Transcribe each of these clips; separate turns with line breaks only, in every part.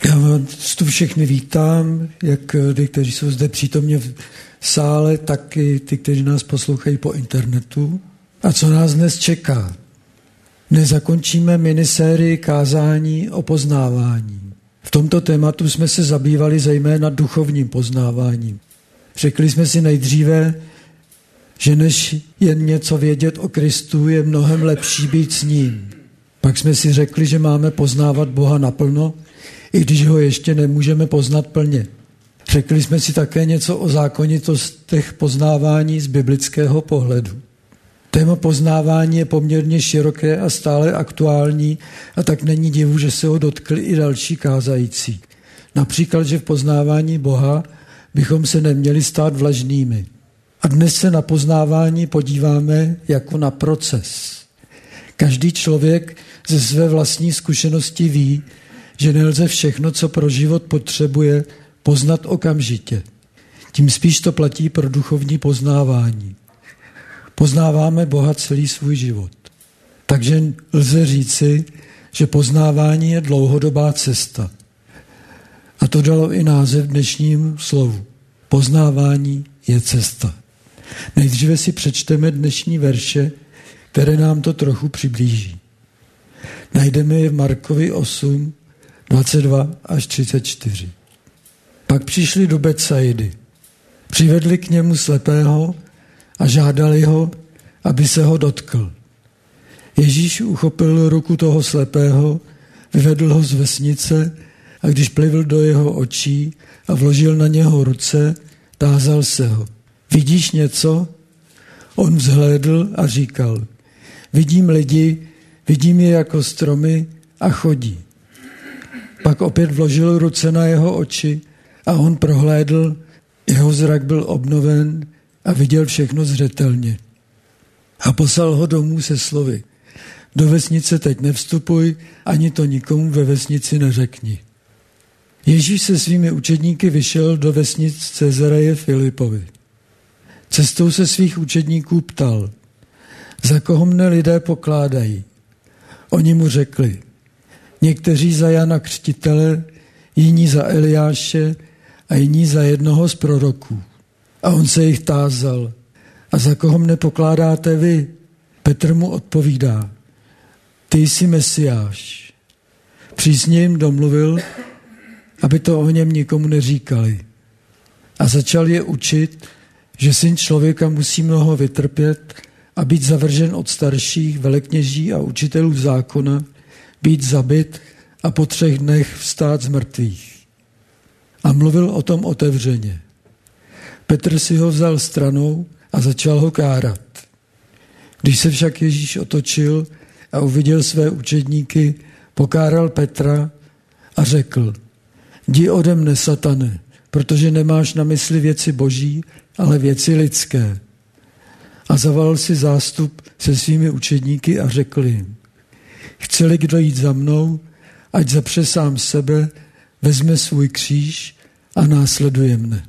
Já vás tu všechny vítám, jak ty, kteří jsou zde přítomně v sále, tak i ty, kteří nás poslouchají po internetu. A co nás dnes čeká? Dnes zakončíme minisérii kázání o poznávání. V tomto tématu jsme se zabývali zejména duchovním poznáváním. Řekli jsme si nejdříve, že než jen něco vědět o Kristu, je mnohem lepší být s ním. Pak jsme si řekli, že máme poznávat Boha naplno, i když ho ještě nemůžeme poznat plně. Řekli jsme si také něco o zákonitostech poznávání z biblického pohledu. Téma poznávání je poměrně široké a stále aktuální, a tak není divu, že se ho dotkli i další kázající. Například, že v poznávání Boha bychom se neměli stát vlažnými. A dnes se na poznávání podíváme jako na proces. Každý člověk ze své vlastní zkušenosti ví, že nelze všechno, co pro život potřebuje, poznat okamžitě. Tím spíš to platí pro duchovní poznávání. Poznáváme Boha celý svůj život. Takže lze říci, že poznávání je dlouhodobá cesta. A to dalo i název dnešnímu slovu. Poznávání je cesta. Nejdříve si přečteme dnešní verše, které nám to trochu přiblíží. Najdeme je v Markovi 8, 22 až 34. Pak přišli do Betsaidy. Přivedli k němu slepého a žádali ho, aby se ho dotkl. Ježíš uchopil ruku toho slepého, vyvedl ho z vesnice a když plivl do jeho očí a vložil na něho ruce, tázal se ho. Vidíš něco? On vzhlédl a říkal, vidím lidi, vidím je jako stromy a chodí. Pak opět vložil ruce na jeho oči a on prohlédl, jeho zrak byl obnoven a viděl všechno zřetelně. A poslal ho domů se slovy. Do vesnice teď nevstupuj, ani to nikomu ve vesnici neřekni. Ježíš se svými učedníky vyšel do vesnic Cezareje Filipovi. Cestou se svých učedníků ptal, za koho mne lidé pokládají. Oni mu řekli, někteří za Jana Křtitele, jiní za Eliáše a jiní za jednoho z proroků. A on se jich tázal, a za koho mne pokládáte vy? Petr mu odpovídá, ty jsi Mesiáš. Přísně jim domluvil, aby to o něm nikomu neříkali. A začal je učit, že syn člověka musí mnoho vytrpět a být zavržen od starších, velekněží a učitelů zákona, být zabit a po 3 dnech vstát z mrtvých. A mluvil o tom otevřeně. Petr si ho vzal stranou a začal ho kárat. Když se však Ježíš otočil a uviděl své učedníky, pokáral Petra a řekl, jdi ode mne, satane, protože nemáš na mysli věci boží, ale věci lidské. A zavolal si zástup se svými učedníky a řekl jim, chce-li kdo jít za mnou, ať zapře sám sebe, vezme svůj kříž a následuje mne.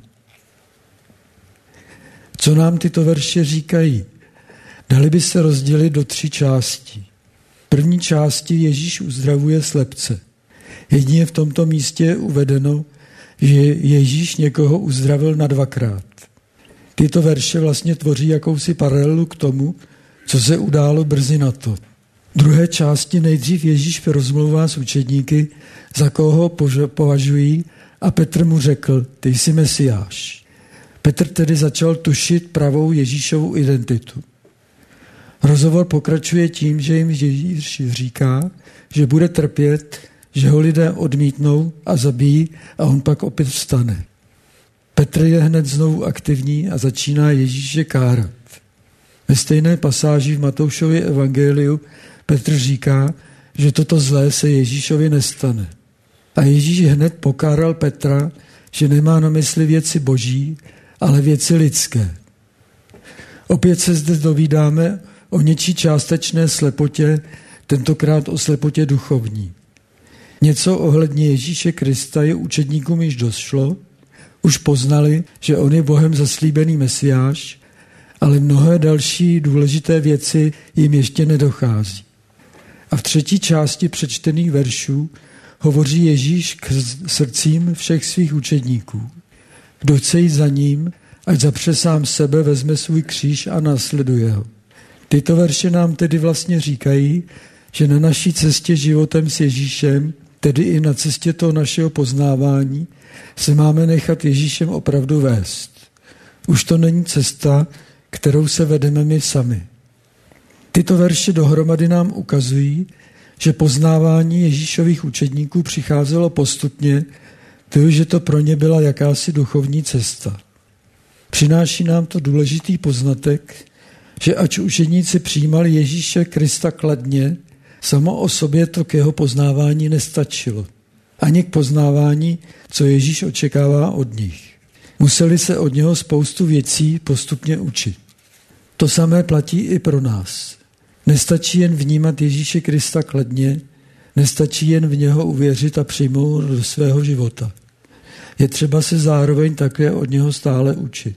Co nám tyto verše říkají? Dali by se rozdělit do 3 částí. V první části Ježíš uzdravuje slepce. Jedině v tomto místě je uvedeno, že Ježíš někoho uzdravil na 2krát. Tyto verše vlastně tvoří jakousi paralelu k tomu, co se událo brzy na to. V druhé části nejdřív Ježíš rozmlouvá s učedníky, za koho ho považují, a Petr mu řekl, ty jsi Mesiáš. Petr tedy začal tušit pravou Ježíšovu identitu. Rozhovor pokračuje tím, že jim Ježíš říká, že bude trpět, že ho lidé odmítnou a zabijí a on pak opět vstane. Petr je hned znovu aktivní a začíná Ježíše kárat. Ve stejné pasáži v Matoušově evangeliu Petr říká, že toto zlé se Ježíšovi nestane. A Ježíš hned pokáral Petra, že nemá na mysli věci boží, ale věci lidské. Opět se zde dovídáme o něčí částečné slepotě, tentokrát o slepotě duchovní. Něco ohledně Ježíše Krista je učedníkům již došlo, už poznali, že on je Bohem zaslíbený Mesiáš, ale mnohé další důležité věci jim ještě nedochází. A v 3. části přečtených veršů hovoří Ježíš k srdcím všech svých učedníků. Kdo chce jít za ním, ať zapře sám sebe, vezme svůj kříž a následuje ho. Tyto verše nám tedy vlastně říkají, že na naší cestě životem s Ježíšem, tedy i na cestě toho našeho poznávání, se máme nechat Ježíšem opravdu vést. Už to není cesta, kterou se vedeme my sami. Tyto verše dohromady nám ukazují, že poznávání Ježíšových učedníků přicházelo postupně, že to pro ně byla jakási duchovní cesta. Přináší nám to důležitý poznatek, že ač učedníci přijímali Ježíše Krista kladně, samo o sobě to k jeho poznávání nestačilo. Ani k poznávání, co Ježíš očekává od nich. Museli se od něho spoustu věcí postupně učit. To samé platí i pro nás. Nestačí jen vnímat Ježíše Krista kladně, nestačí jen v něho uvěřit a přijmout do svého života. Je třeba se zároveň také od něho stále učit.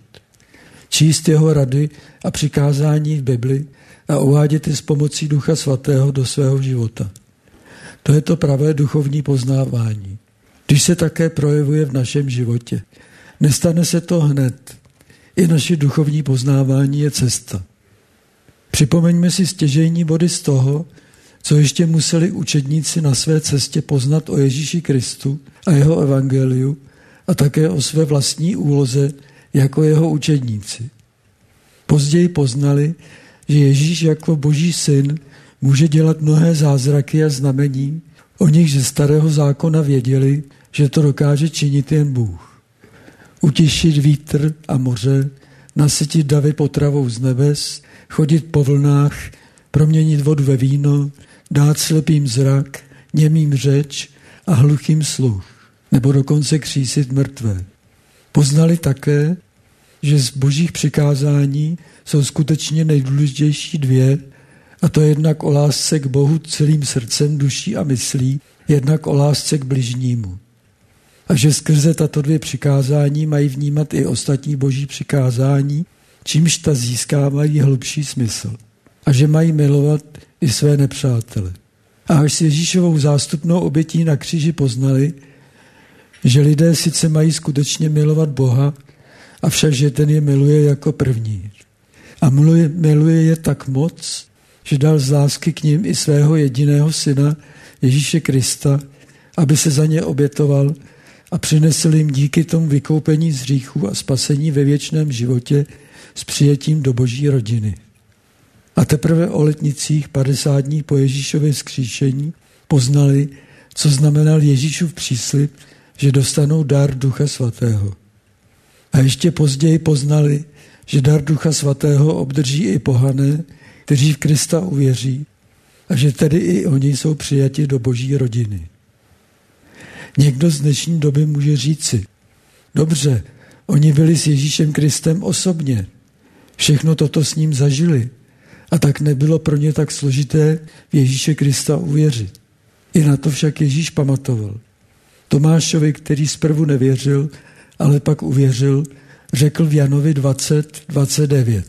Číst jeho rady a přikázání v Bibli a uvádět je s pomocí Ducha Svatého do svého života. To je to pravé duchovní poznávání, když se také projevuje v našem životě. Nestane se to hned. I naše duchovní poznávání je cesta. Připomeňme si stěžejní body z toho, co ještě museli učedníci na své cestě poznat o Ježíši Kristu a jeho evangeliu a také o své vlastní úloze jako jeho učedníci. Později poznali, že Ježíš jako Boží syn může dělat mnohé zázraky a znamení, o nich ze starého zákona věděli, že to dokáže činit jen Bůh. Utišit vítr a moře, nasytit davy potravou z nebes, chodit po vlnách, proměnit vodu ve víno, dát slepým zrak, němým řeč a hluchým sluch, nebo dokonce křísit mrtvé. Poznali také, že z božích přikázání jsou skutečně nejdůležitější dvě, a to jednak o lásce k Bohu celým srdcem, duší a myslí, jednak o lásce k bližnímu. A že skrze tato dvě přikázání mají vnímat i ostatní boží přikázání, čímž ta získávají hlubší smysl. A že mají milovat i své nepřátele. A až s Ježíšovou zástupnou obětí na kříži poznali, že lidé sice mají skutečně milovat Boha, avšak že ten je miluje jako první. A miluje je tak moc, že dal z lásky k nim i svého jediného syna Ježíše Krista, aby se za ně obětoval a přinesl jim díky tomu vykoupení z hříchů a spasení ve věčném životě s přijetím do boží rodiny. A teprve o letnicích 50 dní po Ježíšově vzkříšení poznali, co znamenal Ježíšův příslib, že dostanou dar Ducha Svatého. A ještě později poznali, že dar Ducha Svatého obdrží i pohané, kteří v Krista uvěří, a že tedy i oni jsou přijati do boží rodiny. Někdo z dnešní doby může říci, dobře, oni byli s Ježíšem Kristem osobně, všechno toto s ním zažili, a tak nebylo pro ně tak složité v Ježíše Krista uvěřit. I na to však Ježíš pamatoval. Tomášovi, který zprvu nevěřil, ale pak uvěřil, řekl v Janovi 20:29.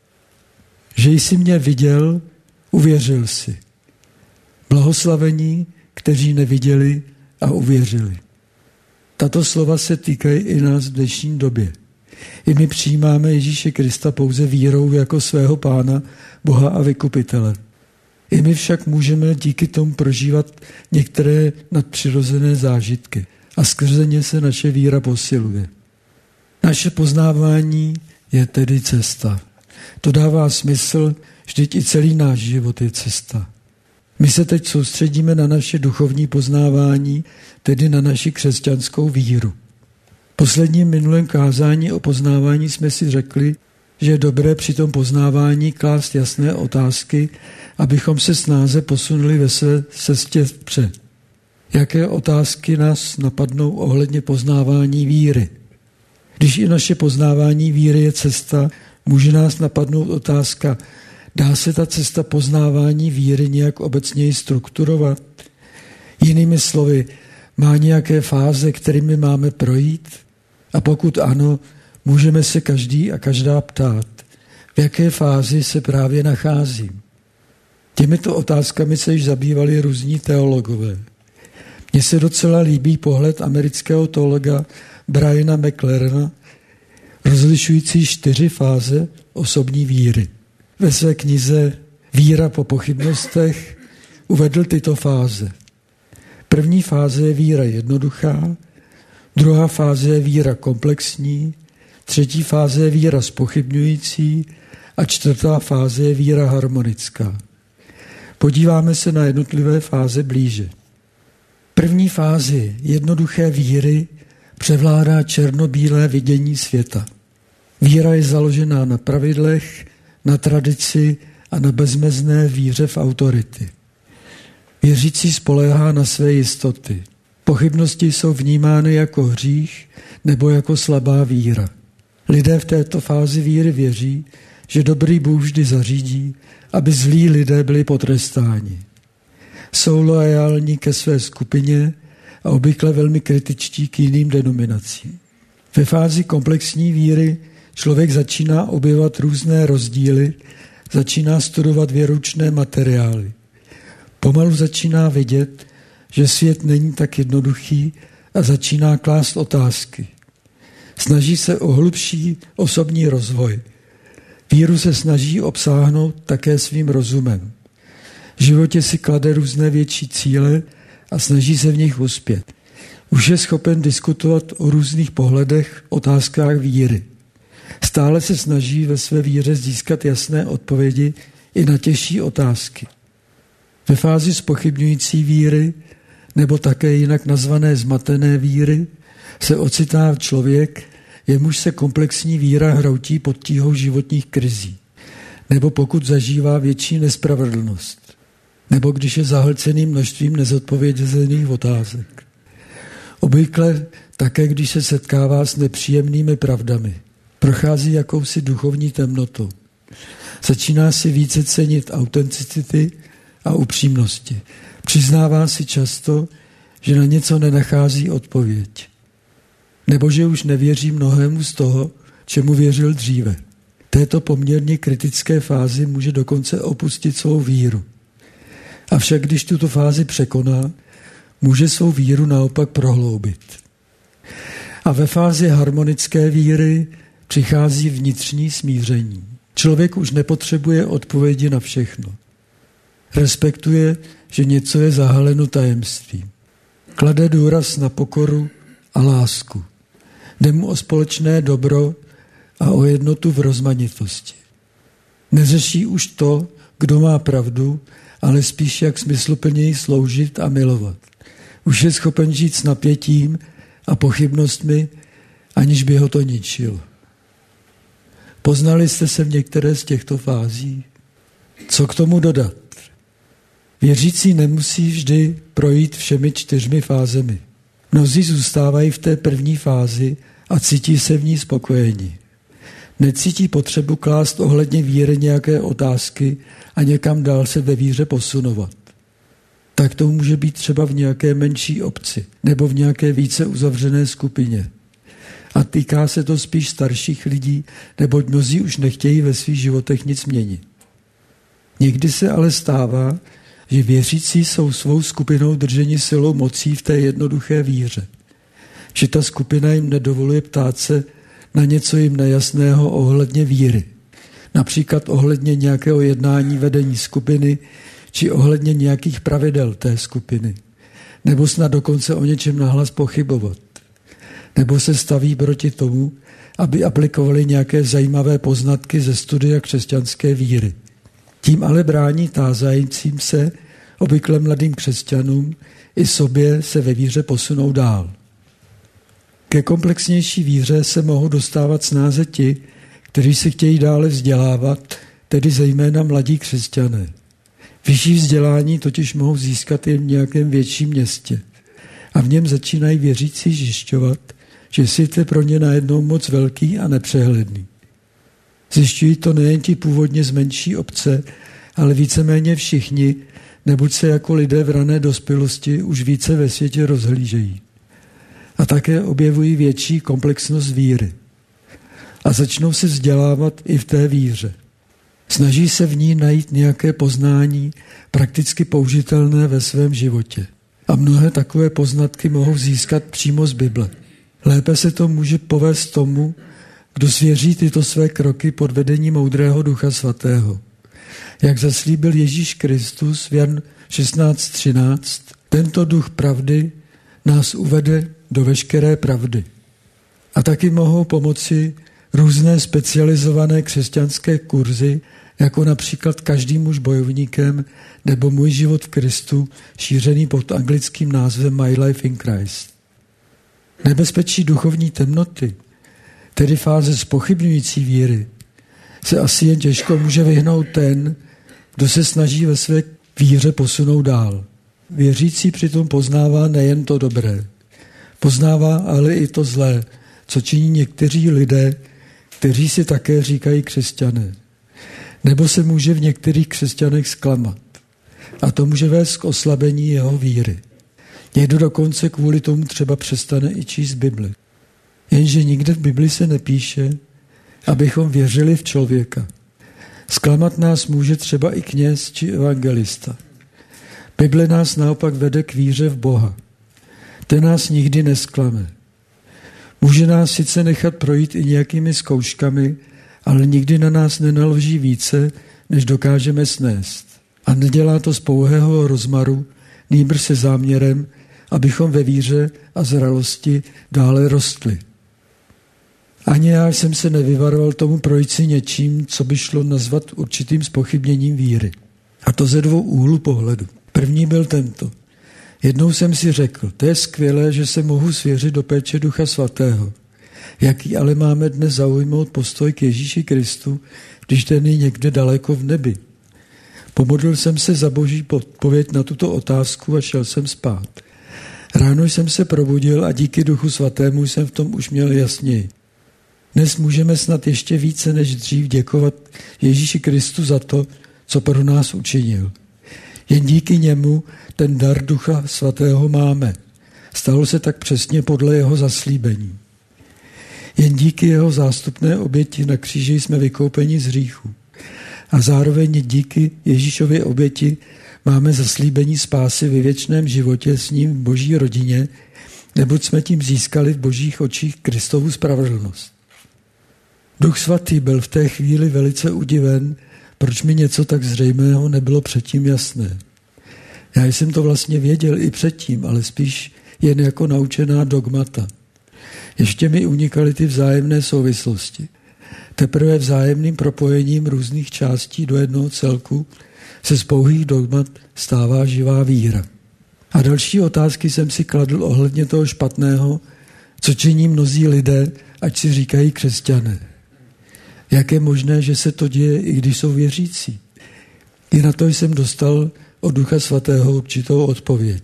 Že jsi mě viděl, uvěřil si. Blahoslavení, kteří neviděli a uvěřili. Tato slova se týkají i nás v dnešní době. I my přijímáme Ježíše Krista pouze vírou jako svého Pána, Boha a Vykupitele. I my však můžeme díky tomu prožívat některé nadpřirozené zážitky a skrze ně se naše víra posiluje. Naše poznávání je tedy cesta. To dává smysl, vždyť i celý náš život je cesta. My se teď soustředíme na naše duchovní poznávání, tedy na naši křesťanskou víru. V posledním minulém kázání o poznávání jsme si řekli, že je dobré při tom poznávání klást jasné otázky, abychom se snáze posunuli ve své cestě vpřed. Jaké otázky nás napadnou ohledně poznávání víry? Když i naše poznávání víry je cesta, může nás napadnout otázka, dá se ta cesta poznávání víry nějak obecněji strukturovat? Jinými slovy, má nějaké fáze, kterými máme projít? A pokud ano, můžeme se každý a každá ptát, v jaké fázi se právě nacházím. Těmito otázkami se již zabývali různí teologové. Mně se docela líbí pohled amerického teologa Briana McLarena, rozlišující 4 fáze osobní víry. Ve své knize Víra po pochybnostech uvedl tyto fáze. První fáze je víra jednoduchá, druhá fáze je víra komplexní, třetí fáze je víra zpochybňující a čtvrtá fáze je víra harmonická. Podíváme se na jednotlivé fáze blíže. První fázi jednoduché víry převládá černobílé vidění světa. Víra je založená na pravidlech, na tradici a na bezmezné víře v autority. Věřící spoléhá na své jistoty. Pochybnosti jsou vnímány jako hřích nebo jako slabá víra. Lidé v této fázi víry věří, že dobrý Bůh vždy zařídí, aby zlí lidé byli potrestáni. Jsou loajální ke své skupině a obvykle velmi kritičtí k jiným denominacím. Ve fázi komplexní víry člověk začíná objevovat různé rozdíly, začíná studovat věroučné materiály. Pomalu začíná vidět, že svět není tak jednoduchý a začíná klást otázky. Snaží se o hlubší osobní rozvoj. Víru se snaží obsáhnout také svým rozumem. V životě si klade různé větší cíle a snaží se v nich uspět. Už je schopen diskutovat o různých pohledech, otázkách víry. Stále se snaží ve své víře získat jasné odpovědi i na těžší otázky. Ve fázi zpochybňující víry, nebo také jinak nazvané zmatené víry, se ocitá člověk, jemuž se komplexní víra hroutí pod tíhou životních krizí, nebo pokud zažívá větší nespravedlnost, nebo když je zahlcený množstvím nezodpovězených otázek. Obvykle také, když se setkává s nepříjemnými pravdami, prochází jakousi duchovní temnotou. Začíná si více cenit autenticity a upřímnosti. Přiznává si často, že na něco nenachází odpověď. Nebo že už nevěří mnohému z toho, čemu věřil dříve. V této poměrně kritické fázi může dokonce opustit svou víru. Avšak když tuto fázi překoná, může svou víru naopak prohloubit. A ve fázi harmonické víry přichází vnitřní smíření. Člověk už nepotřebuje odpovědi na všechno. Respektuje, že něco je zahaleno tajemstvím. Klade důraz na pokoru a lásku. Jde mu o společné dobro a o jednotu v rozmanitosti. Neřeší už to, kdo má pravdu, ale spíš jak smysluplněji sloužit a milovat. Už je schopen žít s napětím a pochybnostmi, aniž by ho to ničilo. Poznali jste se v některé z těchto fází? Co k tomu dodat? Věřící nemusí vždy projít všemi 4 fázemi. Mnozí zůstávají v té první fázi a cítí se v ní spokojeni. Necítí potřebu klást ohledně víry nějaké otázky a někam dál se ve víře posunovat. Tak to může být třeba v nějaké menší obci nebo v nějaké více uzavřené skupině. A týká se to spíš starších lidí, neboť mnozí už nechtějí ve svých životech nic měnit. Někdy se ale stává, že věřící jsou svou skupinou drženi silou mocí v té jednoduché víře. Že ta skupina jim nedovoluje ptát se na něco jim nejasného ohledně víry. Například ohledně nějakého jednání vedení skupiny, či ohledně nějakých pravidel té skupiny. Nebo snad dokonce o něčem nahlas pochybovat. Nebo se staví proti tomu, aby aplikovali nějaké zajímavé poznatky ze studia křesťanské víry. Tím ale brání tázajícím se, obvykle mladým křesťanům, i sobě se ve víře posunou dál. Ke komplexnější víře se mohou dostávat snáze ti, kteří se chtějí dále vzdělávat, tedy zejména mladí křesťané. Vyšší vzdělání totiž mohou získat jen v nějakém větším městě. A v něm začínají věřící zjišťovat, že svět je pro ně najednou moc velký a nepřehledný. Zjišťují to nejen ti původně z menší obce, ale víceméně všichni, neboť se jako lidé v rané dospělosti už více ve světě rozhlížejí. A také objevují větší komplexnost víry. A začnou se vzdělávat i v té víře. Snaží se v ní najít nějaké poznání prakticky použitelné ve svém životě. A mnohé takové poznatky mohou získat přímo z Bible. Lépe se to může povést tomu, kdo svěří tyto své kroky pod vedením moudrého Ducha Svatého. Jak zaslíbil Ježíš Kristus v Jan 16:13, tento duch pravdy nás uvede do veškeré pravdy. A taky mohou pomoci různé specializované křesťanské kurzy, jako například Každý muž bojovníkem nebo Můj život v Kristu, šířený pod anglickým názvem My Life in Christ. Nebezpečí duchovní temnoty, tedy fáze zpochybňující víry, se asi jen těžko může vyhnout ten, kdo se snaží ve své víře posunout dál. Věřící přitom poznává nejen to dobré, poznává ale i to zlé, co činí někteří lidé, kteří si také říkají křesťané. Nebo se může v některých křesťanech zklamat. A to může vést k oslabení jeho víry. Někdo dokonce kvůli tomu třeba přestane i číst Bibli. Jenže nikde v Bibli se nepíše, abychom věřili v člověka. Zklamat nás může třeba i kněz či evangelista. Bible nás naopak vede k víře v Boha. Ten nás nikdy nesklame. Může nás sice nechat projít i nějakými zkouškami, ale nikdy na nás nenaloží více, než dokážeme snést. A nedělá to z pouhého rozmaru, nýbrž se záměrem, abychom ve víře a zralosti dále rostli. Ani já jsem se nevyvaroval tomu projít si něčím, co by šlo nazvat určitým zpochybněním víry. A to ze dvou úhlů pohledu. První byl tento. Jednou jsem si řekl, to je skvělé, že se mohu svěřit do péče Ducha Svatého. Jaký ale máme dnes zaujmout postoj k Ježíši Kristu, když ten je někde daleko v nebi? Pomodlil jsem se za Boží odpověď na tuto otázku a šel jsem spát. Ráno jsem se probudil a díky Duchu Svatému jsem v tom už měl jasněji. Dnes můžeme snad ještě více než dřív děkovat Ježíši Kristu za to, co pro nás učinil. Jen díky němu ten dar Ducha Svatého máme. Stalo se tak přesně podle jeho zaslíbení. Jen díky jeho zástupné oběti na kříži jsme vykoupeni z hříchu. A zároveň díky Ježíšově oběti máme zaslíbení spásy ve věčném životě s ním v Boží rodině, neboť jsme tím získali v Božích očích Kristovu spravedlnost. Duch Svatý byl v té chvíli velice udiven, proč mi něco tak zřejmého nebylo předtím jasné. Já jsem to vlastně věděl i předtím, ale spíš jen jako naučená dogmata. Ještě mi unikaly ty vzájemné souvislosti. Teprve vzájemným propojením různých částí do jednoho celku se z pouhých dogmat stává živá víra. A další otázky jsem si kladl ohledně toho špatného, co činí mnozí lidé, ať si říkají křesťané. Jak je možné, že se to děje, i když jsou věřící? I na to jsem dostal od Ducha Svatého určitou odpověď.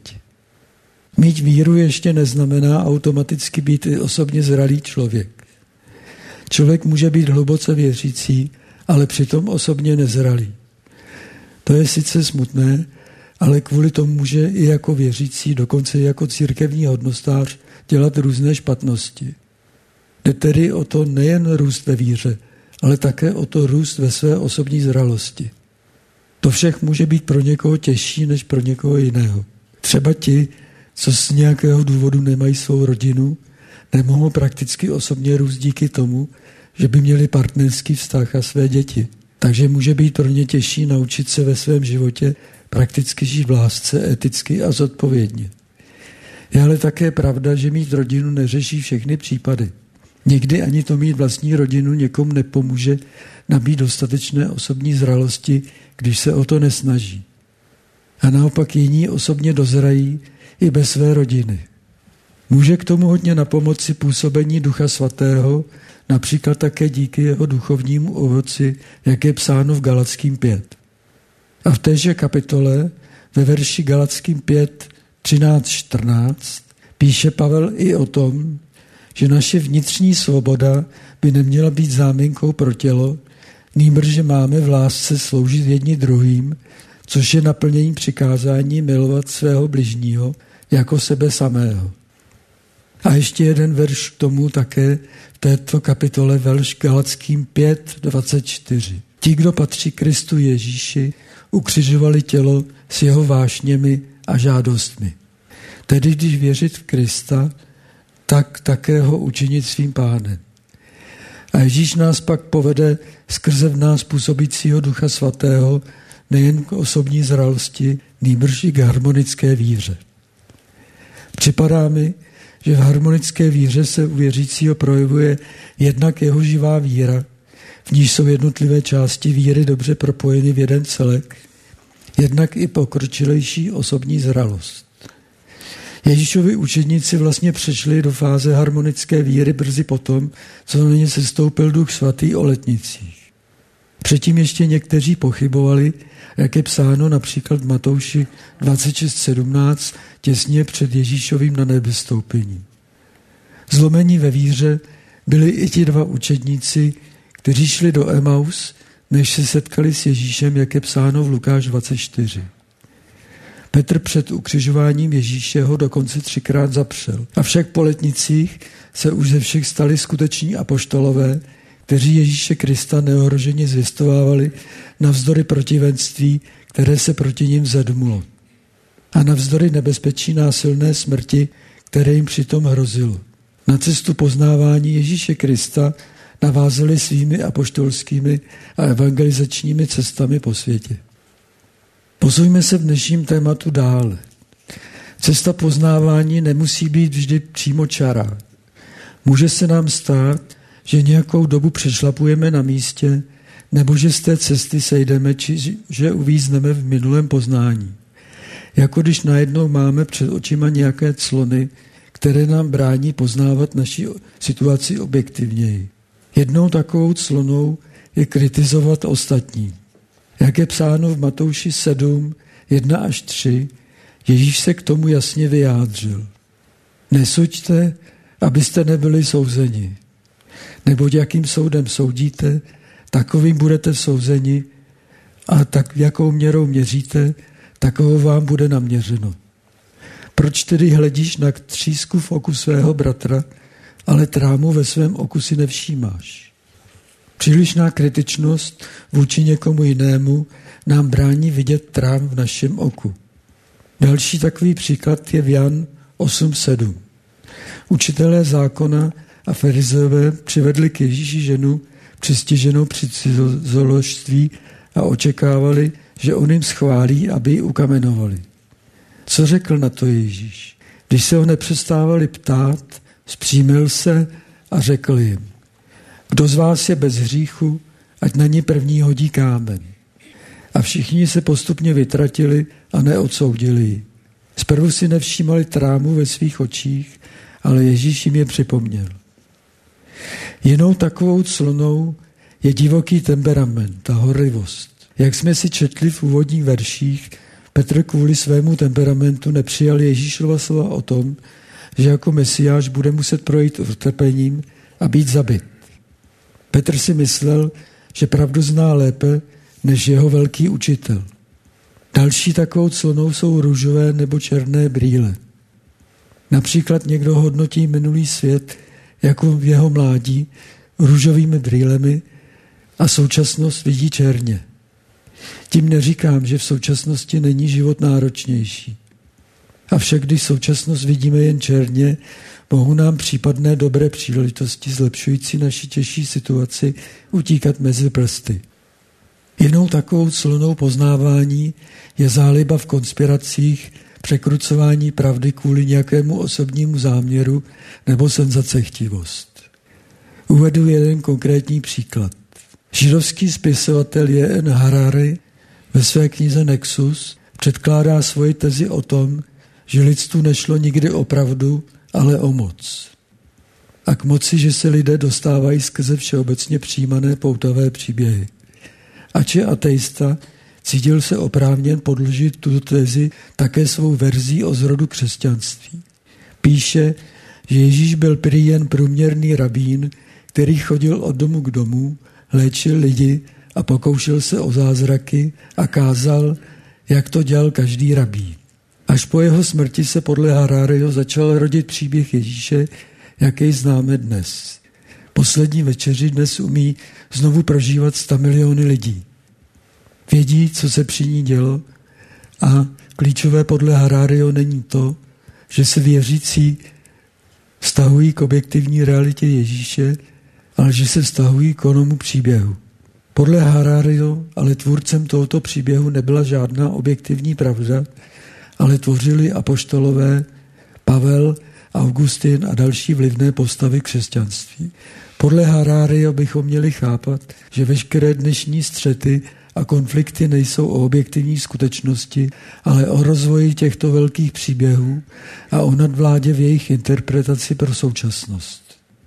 Mít víru ještě neznamená automaticky být i osobně zralý člověk. Člověk může být hluboce věřící, ale přitom osobně nezralý. To je sice smutné, ale kvůli tomu může i jako věřící, dokonce i jako církevní hodnostář, dělat různé špatnosti. Jde tedy o to nejen růst ve víře, ale také o to růst ve své osobní zralosti. To všech může být pro někoho těžší než pro někoho jiného. Třeba ti, co z nějakého důvodu nemají svou rodinu, nemohou prakticky osobně růst díky tomu, že by měli partnerský vztah a své děti. Takže může být pro ně těžší naučit se ve svém životě prakticky žít v lásce, eticky a zodpovědně. Je ale také pravda, že mít rodinu neřeší všechny případy. Někdy ani to mít vlastní rodinu někomu nepomůže nabít dostatečné osobní zralosti, když se o to nesnaží. A naopak jiní osobně dozrají i bez své rodiny. Může k tomu hodně napomoci působení Ducha Svatého, například také díky jeho duchovnímu ovoci, jak je psáno v Galackým 5. A v téže kapitole ve verši Galackým 5, 13-14 píše Pavel i o tom, že naše vnitřní svoboda by neměla být záminkou pro tělo, nýbrž, že máme v lásce sloužit jedni druhým, což je naplnění přikázání milovat svého bližního jako sebe samého. A ještě jeden verš k tomu také v této kapitole, verš Galackým 5, 24. Ti, kdo patří Kristu Ježíši, ukřižovali tělo s jeho vášněmi a žádostmi. Tedy když věřit v Krista, tak také ho učinit svým pánem. A Ježíš nás pak povede skrze v nás působícího Ducha Svatého nejen k osobní zralosti, nýbrž i k harmonické víře. Připadá mi, že v harmonické víře se u věřícího projevuje jednak jeho živá víra, v níž jsou jednotlivé části víry dobře propojeny v jeden celek, jednak i pokročilejší osobní zralost. Ježíšovi učedníci vlastně přešli do fáze harmonické víry brzy potom, co na ně sestoupil Duch Svatý o letnicích. Předtím ještě někteří pochybovali, jak je psáno například v Matouši 26:17, těsně před Ježíšovým na nebe stoupením. Zlomení ve víře byli i ti dva učedníci, kteří šli do Emaus, než se setkali s Ježíšem, jak je psáno v Lukáš 24. Petr před ukřižováním Ježíše ho dokonce 3krát zapřel. Avšak po letnicích se už ze všech stali skuteční apoštolové, kteří Ježíše Krista neohroženě zvěstovávali navzdory protivenství, které se proti nim zadmulo. A navzdory nebezpečí násilné smrti, které jim přitom hrozilo. Na cestu poznávání Ježíše Krista navázali svými apoštolskými a evangelizačními cestami po světě. Posuňme se v dnešním tématu dále. Cesta poznávání nemusí být vždy přímočará. Může se nám stát, že nějakou dobu přešlapujeme na místě, nebo že z té cesty sejdeme, či že uvízneme v minulém poznání. Jako když najednou máme před očima nějaké clony, které nám brání poznávat naši situaci objektivněji. Jednou takovou clonou je kritizovat ostatní. Jak je psáno v Matouši 7, 1-3, Ježíš se k tomu jasně vyjádřil. Nesuďte, abyste nebyli souzeni. Neboť jakým soudem soudíte, takovým budete souzeni a tak jakou měrou měříte, takovou vám bude naměřeno. Proč tedy hledíš na třísku v oku svého bratra, ale trámu ve svém oku si nevšímáš? Přílišná kritičnost vůči někomu jinému nám brání vidět trám v našem oku. Další takový příklad je v Jan 8:7. Učitelé zákona a farizeové přivedli k Ježíši ženu přistiženou při cizoložství a očekávali, že on jim schválí, aby ji ukamenovali. Co řekl na to Ježíš? Když se ho nepřestávali ptát, zpřímil se a řekl jim: Kdo z vás je bez hříchu, ať na ní první hodí kámen. A všichni se postupně vytratili a neodsoudili ji. Zprvu si nevšímali trámu ve svých očích, ale Ježíš jim je připomněl. Jinou takovou clonou je divoký temperament a horlivost. Jak jsme si četli v úvodních verších, Petr kvůli svému temperamentu nepřijal Ježíšova slova o tom, že jako Mesiáš bude muset projít utrpením a být zabit. Petr si myslel, že pravdu zná lépe než jeho velký učitel. Další takovou clonou jsou růžové nebo černé brýle. Například někdo hodnotí minulý svět jako v jeho mládí růžovými brýlemi a současnost vidí černě. Tím neříkám, že v současnosti není život náročnější. Avšak když současnost vidíme jen černě, mohou nám případné dobré příležitosti zlepšující naši těžší situaci utíkat mezi prsty. Jinou takovou clonou poznávání je záliba v konspiracích, překrucování pravdy kvůli nějakému osobnímu záměru nebo senzacechtivost. Uvedu jeden konkrétní příklad. Židovský spisovatel J.N. Harari ve své knize Nexus předkládá svoji tezi o tom, že lidstvu nešlo nikdy o pravdu, ale o moc. A k moci, že se lidé dostávají skrze všeobecně přijímané poutavé příběhy. Ač je ateista, cítil se oprávněn podložit tuto tezi také svou verzí o zrodu křesťanství. Píše, že Ježíš byl prý jen průměrný rabín, který chodil od domu k domu, léčil lidi a pokoušel se o zázraky a kázal, jak to dělal každý rabín. Až po jeho smrti se podle Harariho začal rodit příběh Ježíše, jaký známe dnes. Poslední večeři dnes umí znovu prožívat 100 miliony lidí. Vědí, co se při ní dělo, a klíčové podle Harariho není to, že se věřící vztahují k objektivní realitě Ježíše, ale že se vztahují k onomu příběhu. Podle Harariho ale tvůrcem tohoto příběhu nebyla žádná objektivní pravda, ale tvořili apoštolové Pavel, Augustin a další vlivné postavy křesťanství. Podle Harariho bychom měli chápat, že veškeré dnešní střety a konflikty nejsou o objektivní skutečnosti, ale o rozvoji těchto velkých příběhů a o nadvládě v jejich interpretaci pro současnost.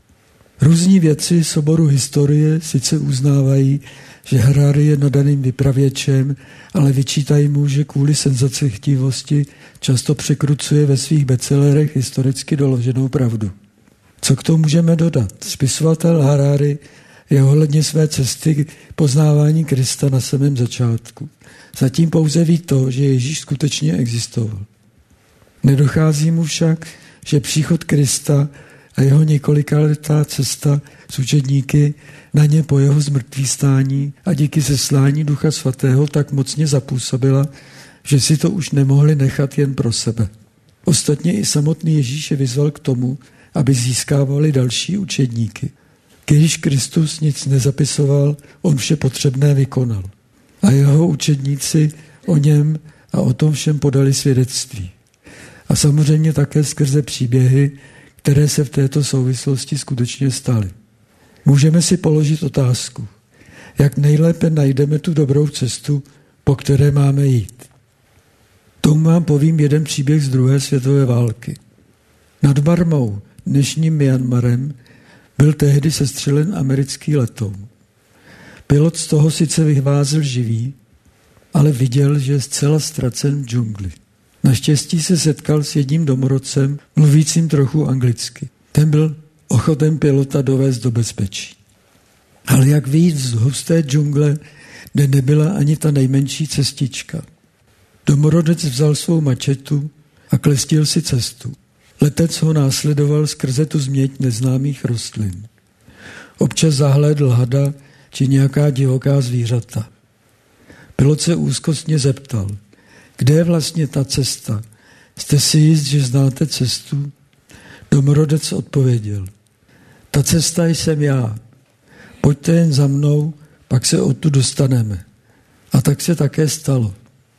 Různí vědci z oboru historie sice uznávají, že Harari je nadaným vypravěčem, ale vyčítají mu, že kvůli senzacechtivosti často překrucuje ve svých bestsellerech historicky doloženou pravdu. Co k tomu můžeme dodat? Spisovatel Harari je ohledně své cesty poznávání Krista na samém začátku. Zatím pouze ví to, že Ježíš skutečně existoval. Nedochází mu však, že příchod Krista a jeho několikaletá cesta s učedníky na ně po jeho zmrtvýstání a díky seslání Ducha Svatého tak mocně zapůsobila, že si to už nemohli nechat jen pro sebe. Ostatně i samotný Ježíš je vyzval k tomu, aby získávali další učedníky. Když Kristus nic nezapisoval, on vše potřebné vykonal. A jeho učedníci o něm a o tom všem podali svědectví. A samozřejmě také skrze příběhy, které se v této souvislosti skutečně staly. Můžeme si položit otázku, jak nejlépe najdeme tu dobrou cestu, po které máme jít. Tomu vám povím jeden příběh z druhé světové války. Nad Barmou, dnešním Myanmarem, byl tehdy sestřelen americký letoun. Pilot z toho sice vyhvázel živý, ale viděl, že je zcela ztracen v džungli. Naštěstí se setkal s jedním domorodcem, mluvícím trochu anglicky. Ten byl ochoten pilota dovést do bezpečí. Ale jak vyjít z husté džungle, kde nebyla ani ta nejmenší cestička? Domorodec vzal svou mačetu a klestil si cestu. Letec ho následoval skrze tu změť neznámých rostlin. Občas zahlédl hada či nějaká divoká zvířata. Pilot se úzkostně zeptal, kde je vlastně ta cesta? Jste si jist, že znáte cestu? Domorodec odpověděl, ta cesta jsem já. Pojďte jen za mnou, pak se odtud dostaneme. A tak se také stalo.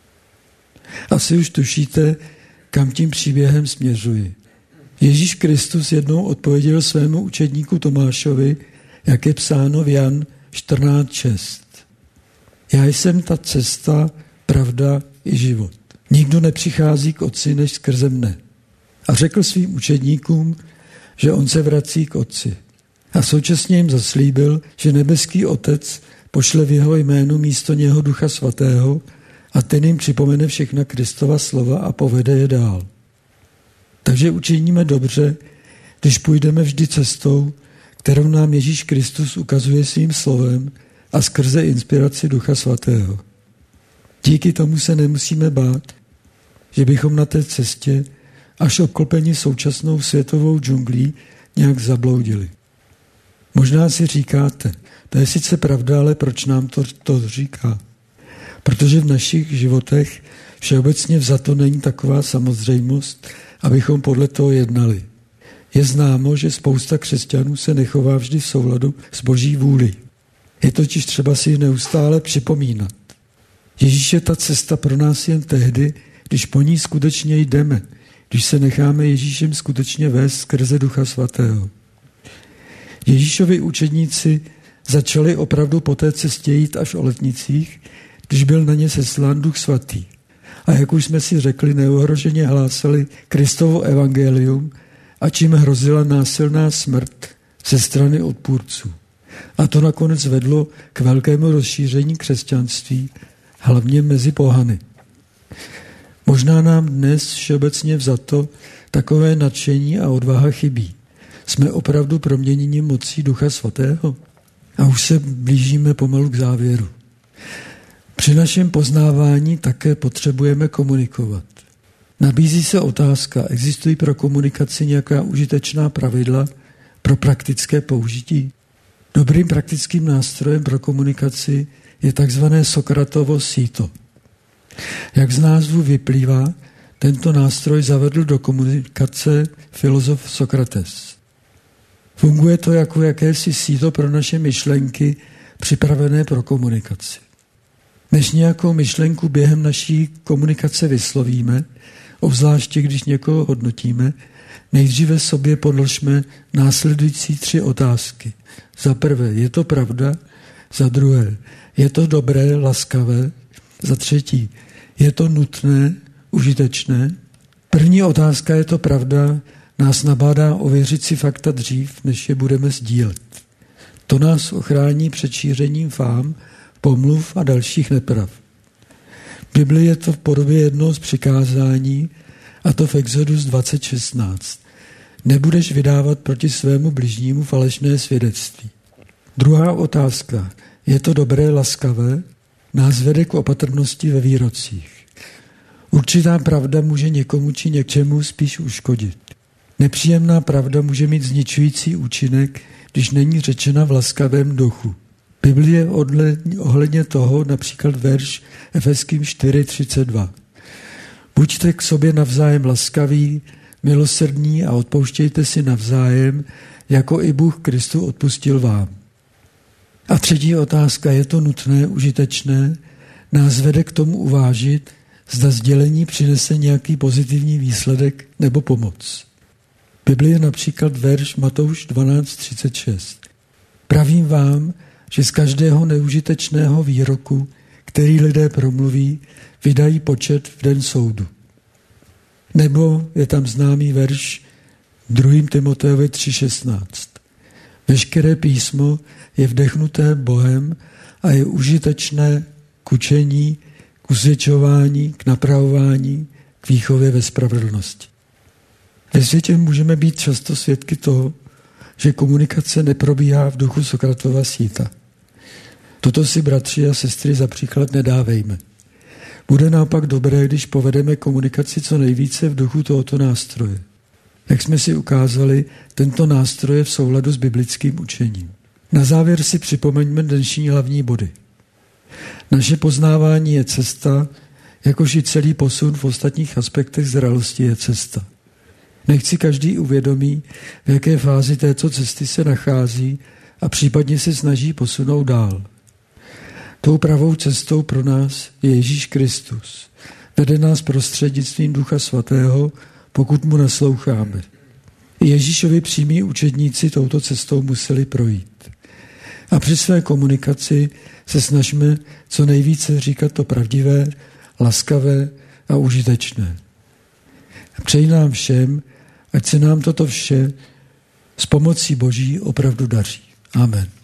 Asi už tušíte, kam tím příběhem směřuji. Ježíš Kristus jednou odpověděl svému učedníku Tomášovi, jak je psáno v Jan 14:6. Já jsem ta cesta, pravda i život. Nikdo nepřichází k Otci než skrze mne. A řekl svým učedníkům, že on se vrací k Otci. A současně jim zaslíbil, že nebeský Otec pošle v jeho jménu místo něho Ducha Svatého a ten jim připomene všechna Kristova slova a povede je dál. Takže učiníme dobře, když půjdeme vždy cestou, kterou nám Ježíš Kristus ukazuje svým slovem a skrze inspiraci Ducha Svatého. Díky tomu se nemusíme bát, že bychom na té cestě, až obklopeni současnou světovou džunglí, nějak zabloudili. Možná si říkáte, to je sice pravda, ale proč nám to říká? Protože v našich životech všeobecně vzato není taková samozřejmost, abychom podle toho jednali. Je známo, že spousta křesťanů se nechová vždy v souladu s Boží vůlí. Je totiž třeba si neustále připomínat. Ježíš je ta cesta pro nás jen tehdy, když po ní skutečně jdeme, když se necháme Ježíšem skutečně vést skrze Ducha Svatého. Ježíšovi učedníci začali opravdu po té cestě jít až o letnicích, když byl na ně seslán Duch Svatý. A jak už jsme si řekli, neohroženě hlásali Kristovo evangelium, a čím hrozila násilná smrt ze strany odpůrců. A to nakonec vedlo k velkému rozšíření křesťanství, hlavně mezi pohany. Možná nám dnes všeobecně vzato takové nadšení a odvaha chybí. Jsme opravdu proměněni mocí Ducha Svatého? A už se blížíme pomalu k závěru. Při našem poznávání také potřebujeme komunikovat. Nabízí se otázka, existují pro komunikaci nějaká užitečná pravidla pro praktické použití? Dobrým praktickým nástrojem pro komunikaci je takzvané Sokratovo síto. Jak z názvu vyplývá, Tento nástroj zavedl do komunikace filozof Sokrates. Funguje to jako jakési síto pro naše myšlenky připravené pro komunikaci. Než nějakou myšlenku během naší komunikace vyslovíme, obzvláště když někoho hodnotíme, nejdříve sobě podložme následující 3 otázky. Za prvé, je to pravda? Za druhé, je to dobré, laskavé? Za třetí, je to nutné, užitečné? První otázka, je to pravda, nás nabádá ověřit si fakta dřív, než je budeme sdílet. To nás ochrání před šířením fám, pomluv a dalších nepravd. V Biblii je to v podobě jednoho z přikázání, a to v Exodus 20:16. Nebudeš vydávat proti svému bližnímu falešné svědectví. Druhá otázka, je to dobré, laskavé? Nás vede k opatrnosti ve výrocích. Určitá pravda může někomu či něčemu spíš uškodit. Nepříjemná pravda může mít zničující účinek, když není řečena v laskavém duchu. Biblie ohledně toho například verš Efeským 4:32. Buďte k sobě navzájem laskaví, milosrdní a odpouštějte si navzájem, jako i Bůh Kristu odpustil vám. A třetí otázka, je to nutné, užitečné, nás vede k tomu uvážit, zda sdělení přinese nějaký pozitivní výsledek nebo pomoc. Biblie například verš Matouš 12:36. Pravím vám, že z každého neužitečného výroku, který lidé promluví, vydají počet v den soudu. Nebo je tam známý verš 2. Timoteovi 3:16. Veškeré písmo je vdechnuté Bohem a je užitečné k učení, k usvědčování, k napravování, k výchově ve spravedlnosti. Ve světě můžeme být často svědky toho, že komunikace neprobíhá v duchu Sokratova síta. Toto si, bratři a sestry, za příklad nedávejme. Bude naopak dobré, když povedeme komunikaci co nejvíce v duchu tohoto nástroje. Jak jsme si ukázali, tento nástroj je v souladu s biblickým učením. Na závěr si připomeňme dnešní hlavní body. Naše poznávání je cesta, jakož i celý posun v ostatních aspektech zralosti je cesta. Nechť si každý uvědomí, v jaké fázi této cesty se nachází a případně se snaží posunout dál. Tou pravou cestou pro nás je Ježíš Kristus. Vede nás prostřednictvím Ducha Svatého, pokud mu nasloucháme. I Ježíšovi přímí učedníci touto cestou museli projít. A při své komunikaci se snažíme co nejvíce říkat to pravdivé, laskavé a užitečné. Přeji nám všem, ať se nám toto vše s pomocí Boží opravdu daří. Amen.